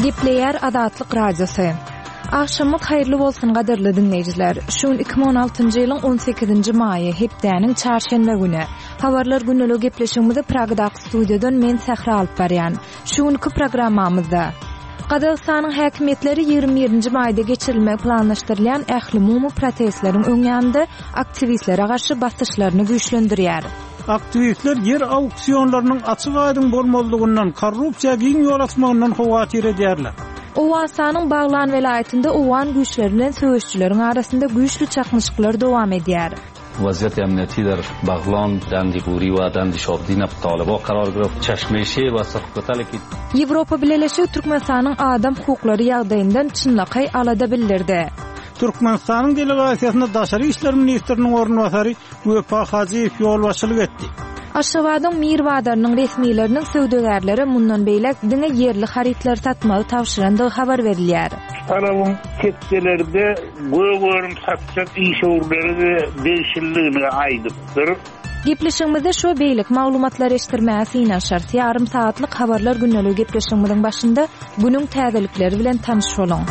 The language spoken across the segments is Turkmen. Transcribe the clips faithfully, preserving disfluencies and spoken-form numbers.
Gepleyer Azatlyk Radiosu. Akşamyk hayrly bolsun gaderli dinleyijiler. Şuň iki bin on altyncy ýylyň on sekizinji maýy hepdäniň çarşembe güni. Habarlar günlük gepleşigimizde Pragdaky studiýadan men Sahra alyp barýan. Şuňky programmamyzda Qazaqstanyň häkimetleri ýygrimi ýedinji maýda geçirilmek planlaşdyrılan ähli mumu protestleriň öňýände aktivistlere garşy basyşlaryny güýçlendirýär. Aktivistler yer auksionlarynyň açyk aýdyn bolmazlygyndan, korrupsiýa giň ýol açmagyndan howatyr edýärler. Owasanyň Baglan welaýatynda owan güýçleri bilen söwüşçüleriň arasynda güýçlü çakmyşyklar dowam edýär. وضعیت امنیتی در بغلان، دندیقوری و دندیشابدین طالبا قرار گرفت. چشمه‌شی و سرقتل کی Ýewropa Birleşik Türkmenistanyň adam hukuklary ýagdaýyndan çynlakay alada bildirdi. Türkmenistanyň delegasiýasyna Daşary işler ministriniň ornwasary Wefa Hajiýew ýolbaşçylyk etdi. Aşgabatyň Mirwadarynyň resmiýetleriniň söwdegärleri mundan beýlek diňe ýerli haritler satmagy tawşyrandygy habar berilýär. Tarabın ketselerde göwörüm satjak işgörleri we beşilligini aýdypdyr. Gepleşigimizde şu beýlik maglumatlar eşdirmäsi ýa-şar ýarym saatlyk habarlar günlük gepleşigimiziň başynda günüň täzelikleri bilen tanyş boluň.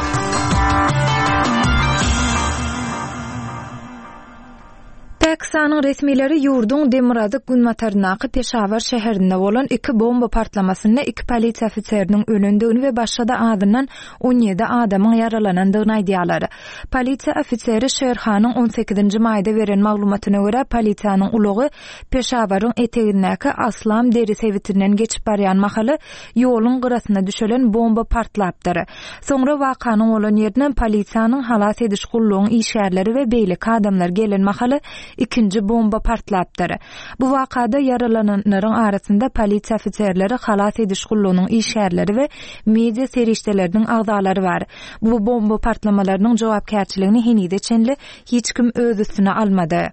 Pakistanyň resmiýetleri ýurdun Demirazyk Günmatarnaky Peşawar şäherinde bolan iki bomba partlamasyna iki polisiýa ofisieriniň ölendigi we başga da adynan on ýedi adamyň yaralanandygyny aýdýarlar. Polisiýa ofisieri Şerhanyň on sekizinji maýda beren maglumatyna görä polisiýanyň ulugy Peşawaryň etegindäki Aslam deri sevitinden geçip barýan mahaly ýoluň gyrasyna düşelen bomba partlapdyr. Soňra wakanyň bolan ýerine polisiýanyň halas ediş gullugyň işgärleri we beýlik adamlar gelen mahaly ikinci bomba partlapdyr. Bu wakada yaralananlaryň arasynda polisiýa ofisierleri, halas ediş gullugynyň işgärleri we media serişdeleriniň agdalary bar. Bu bomba partlamalarynyň jogapkärçiligini henide çenli hiç kim öz üstüne almady.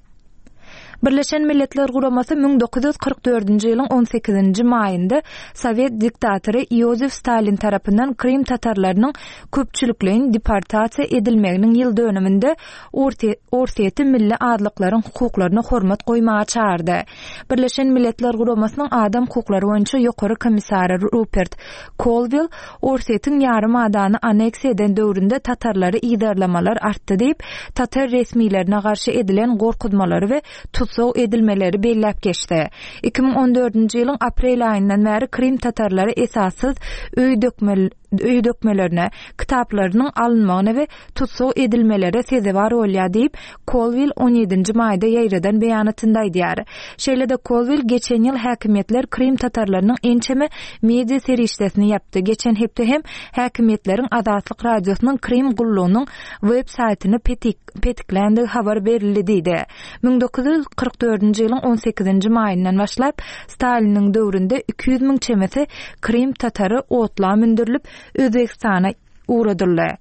Birleşen Milletler Guramasy bin dokuz yüz kırk dördünji ýylyň on sekizinji maýynda Sowet diktatory Iosif Stalin tarapyndan Krim tatarlarynyň köpçülikligiň deportasiýa edilmeginiň ýyl döneminde Orsiýeti milli adlyklaryň hukuklaryna hormat goýmagy çağırdy. Birleşen Milletler Guramasynyň adam hukuklary boýunça ýokary komissary Rupert Colville Orsiýetiň ýarym adany aneksiýa eden döwründe tatarlary iýdarlamalar artdy diýip tatar resmiýetlerine garşy edilen gorkutmalary we tutsaw edilmeleri belläp geçdi. iki bin on dördünji ýylyň aprel aýyndan bäri Krim tatarlary esassız öý dökmeli öý dökmelerine, kitaplarynyň alınmagyna we tutsaw edilmelere sezebar bolýar diýip Colville on ýedinji maýda ýaýradan beýanatynda aýdýar. Şeýle-de Colville geçen ýyl häkimetler Krim tatarlarynyň ençeme media serişdesini ýapdy. Geçen hepde hem häkimetleriň Azatlyk radiosynyň Krim gullugynyň web saýtyny petiklendi habar berildi diýdi. bin dokuz yüz kırk dördünji ýylyň on sekizinji maýyndan başlap Staliniň döwründe iki yüz miň çemesi Krim tatary otla mündürilip Özbekistana uğradırlar.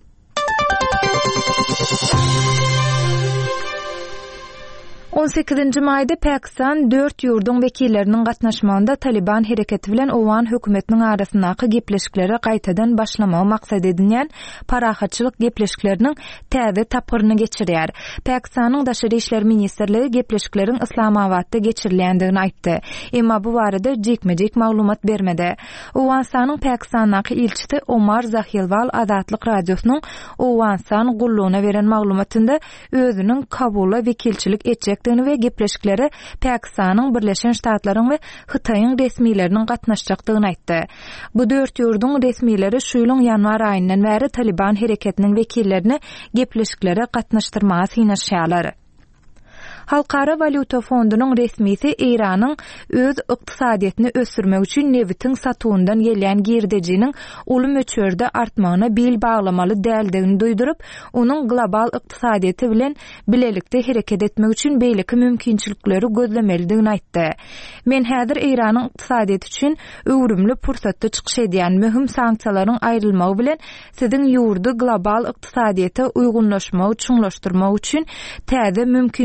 on sekizinji maýda Pakistan dört ýurdun wekilleriniň gatnaşmagynda Taliban hereketi bilen owan hökümetiniň arasyndaky gepleşikleri gaýtadan başlamagy maksat edilýän parahatçylyk gepleşikleriniň täze tapgyryny geçirýär. Pakistanyň Daşary işler ministrligi gepleşikleriň Islamabadda geçirilýändigini aýtdy. Emma bu barada jekmejek maglumat bermedi. Owanistynyň Pakistandaky ilçisi Omar Zahilwal Azatlyk radiosynyň Owanistan gullugyna beren maglumatynda özüniň Kabula wekilçilik etjek we gepleşikleri Pakistanyň Birleşen Ştatlaryň we Hytaýyň resmiýetleriniň gatnaşjakdygyny aýtdy. Bu dört ýurdun resmiýetleri şu ýylyň ýanwar aýyndan bäri Taliban hereketiniň wekillerini gepleşiklere gatnaşdyrmagy synaşýarlar. Halkara Valuta Fondunyň resmisi Iranyň öz ykdysadyetini ösürmek üçin newitin satywyndan gelýän girdejiniň uly möçörde artmagyna bil baglamaly däldigini duýdurup, onuň global ykdysadyety bilen bilelikde hereket etmek üçin beýleki mümkinçilikleri gözlemelidigini aýtdy. Men häzir Iranyň ykdysadyety üçin öwrümli pursatda çykyş edýän möhüm sanksiýalaryň aýrylmagy bilen siziň ýurdu global ykdysadyeta uýgunlaşmagy çuňlaşdyrmak üçin täze mümkinçilikleri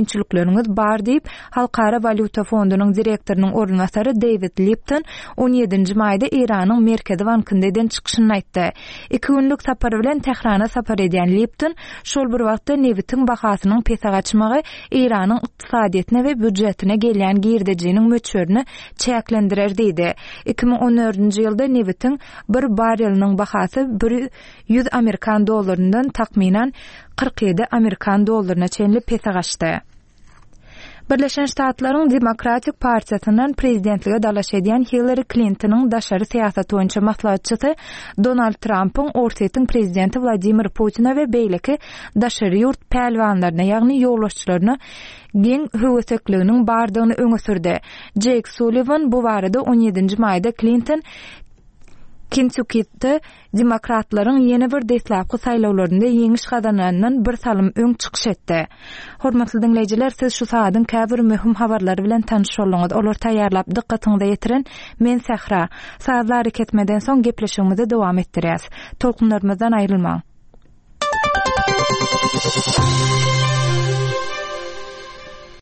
öňüňiz bar diýip Halkara Valyuta Fondunyň direktorynyň ornatary David Lipton on ýedinji maýda Iranyň Merkezi Bankyndan çykyşyny aýtdy. iki günlük sapar bilen Tehrana sapar edýän Lipton şol bir wagtda newitin bahasynyň pesa gaçmagy Iranyň ykdysadyetine we büdjetine gelýän girdejiniň möçürini çäklendirer diýdi. iki ming on dördünji ýylda newitin bir barelynyň bahasy bir yüz Amerikan dolaryndan takminan kırk yedi Amerikan dollaryna çenli pesa gaçdy. Birleşen Ştatlaryň Demokratik Partiýasynyň prezidentlige dalaş edýän Hillary Clinton'yň daşary siýasat boýunça maslahatçysy Donald Trump'yň ortaýyň prezidenti Vladimir Putin'a we beýleki daşary ýurt pähliwanlaryna, ýagny ýollaşçylaryna geň höwetlikliginiň bardygyny öňe sürdi. Jake Sullivan bu barada on ýedinji maýda Clinton Kentucky'de demokratlaryň ýene bir deslapky saýlawlarynda ýeňiş gazanandan bir salym öň çykyş etdi. Hormatly dinleýijiler, siz şu saatyň käbir möhüm habarlary bilen tanış bolýaňyz. Olar taýýarlap dikkatiňizi ýetiren men Sahra. Saatlar ketmeden soň gepleşigimizi dowam etdirýäs. Tolkunlarymyzdan aýrylmaň.